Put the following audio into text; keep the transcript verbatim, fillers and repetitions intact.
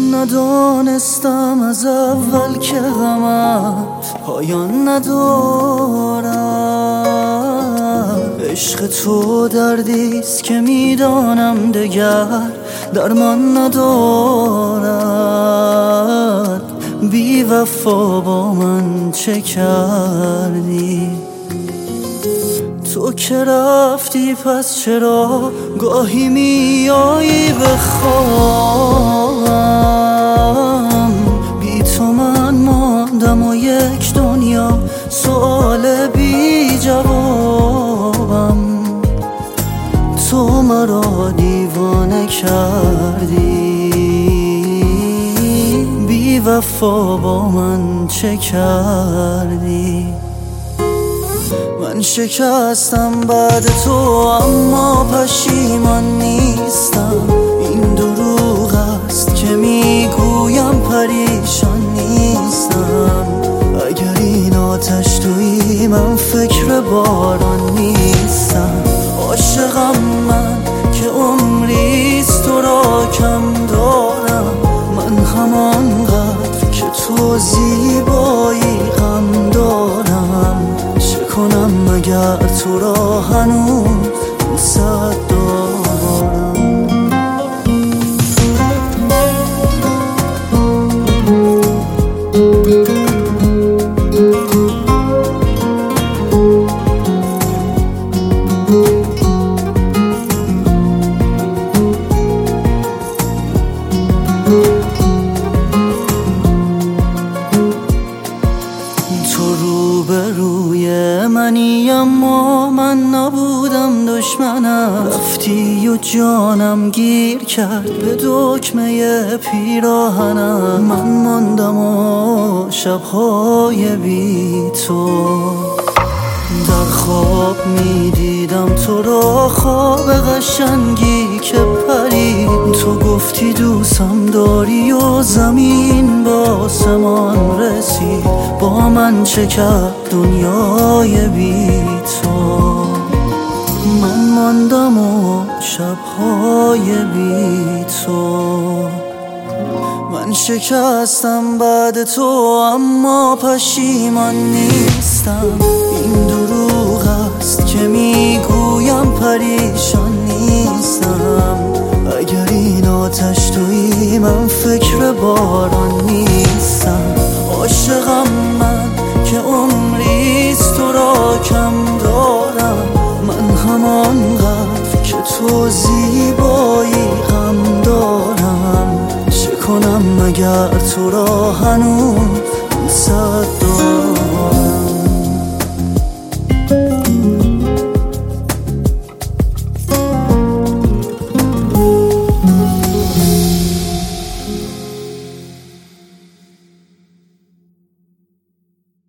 ندانستم از اول که غمت پایان ندارد. عشق تو دردیست که میدانم دگر درمان ندارد. بی وفا با من چه کردی؟ تو که رفتی پس چرا گاهی میایی به خوابم؟ بی تو من ماندم و یک دنیا سوال بی جوابم. تو مرا دیوانه کردی، بی وفا با من چه کردی؟ من شکستم بعد تو اما پشیمان نیستم. این دروغ است که میگویم پریشان نیستم. اگر این آتش تویی من فکر باران نیستم. عاشقم من که عمریست تو را کم دارم. من همانقدر که تو زیبایی غم دارم. چه کنم مگر تو را هنوز دوست دارم؟ تو روبروی منی اما من نبودم دشمنم. رفتی و جانم گیر کرد به دکمه پیراهنم. من ماندم و شبهای بی تو در خواب میدیدم تو را، خواب قشنگی که پرید. تو گفتی دوستم داری و زمین با آسمان رسید. با من چه کرد دنیای بی تو؟ من ماندم و شبهای بی تو. من شکستم بعد تو اما پشیمان نیستم. این دروغ است که میگویم پریشان نیستم. اگر این آتش تویی من فکر باران نیستم. عاشقم من که عمریست تو را کم دارم. من همانقدر که تو زیبایی غم دارم. چه کنم مگر تو را هنوز دوست